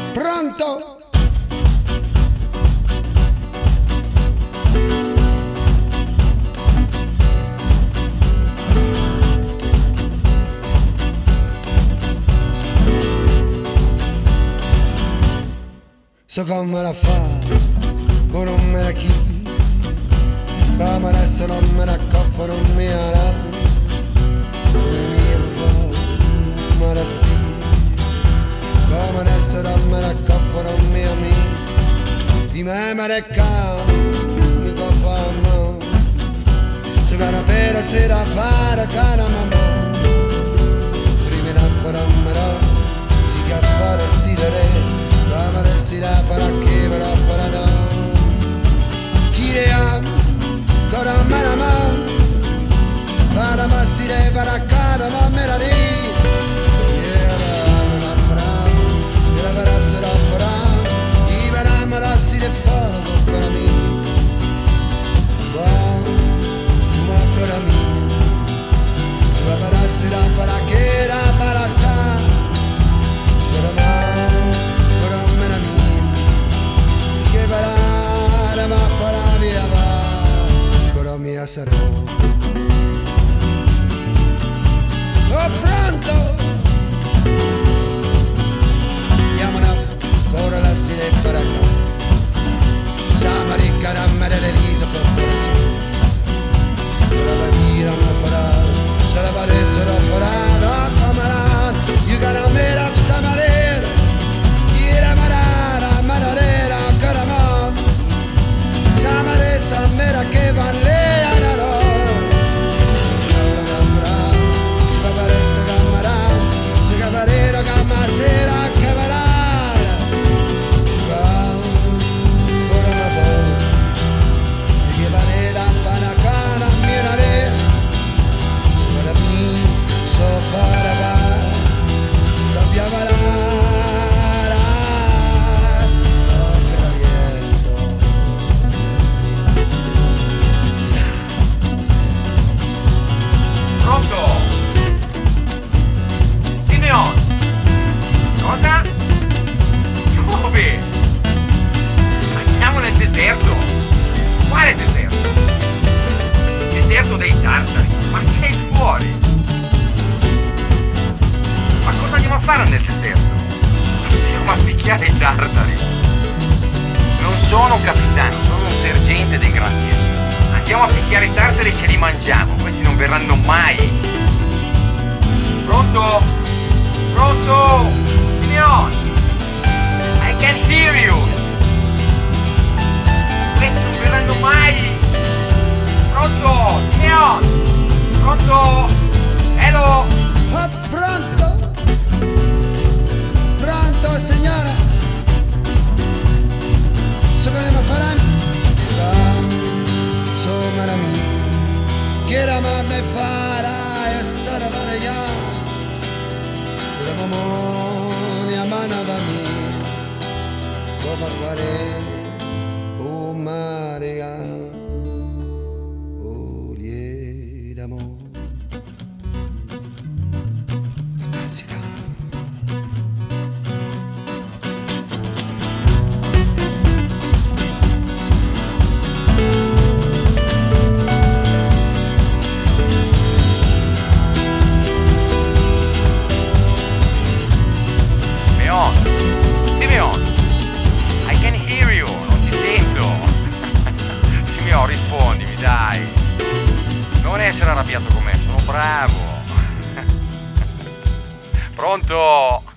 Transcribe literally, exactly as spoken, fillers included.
Pronto? So come la fa, con non me la chi, come adesso non me la coppa, non mi la, non mi fa, ma la sì, come adesso non me la coppa, non mi ami, di me me ne cam, mi può fare no, so che una pera si da fare, cara mamma, prima da fare me la, si che fare si deve. Come si da farà che verrà farà da chi le ha con me la mano farà ma si deve farà cara ma me la di e la farà e la farà se la farà i verrà ma la si deve fare per me wow ma per me la farà si la farà che la farà spera ma che parare ma farà via va ancora mia sarò oh pronto andiamo a ancora la sire per acá siamo ricca da me dell'Elisa per fare sì se la venire ma farà se la valesse la farà no camarada you gotta make up somebody gira marara mararera caramon samare samera che valle a no va paresse camarada se camarera camasera camarada va ora ma vo che vale la pana cara mirare para mí so fara va cambiava Simeon! Cosa? Dove? Andiamo nel deserto! Quale deserto? Deserto dei tartari! Ma sei fuori! Ma cosa andiamo a fare nel deserto? Andiamo a picchiare i tartari! Non sono un capitano, sono un sergente dei grandieri! Andiamo a picchiare i tartari e ce li mangiamo, questi non verranno mai. Pronto? Pronto? Simeon? I can hear you. Questi non verranno mai. Pronto? Simeon? Pronto? Hello? Oh, pronto? Pronto signora? So che ne faranno? Somara mia, che la mamma farà e sarà varia, la mamma manava mia, come fare, come Maria, oh yeah, d'amore, classica. Simeon, I can hear you, non ti sento. Simeon, rispondimi, dai. Non essere arrabbiato con me, sono bravo. Pronto?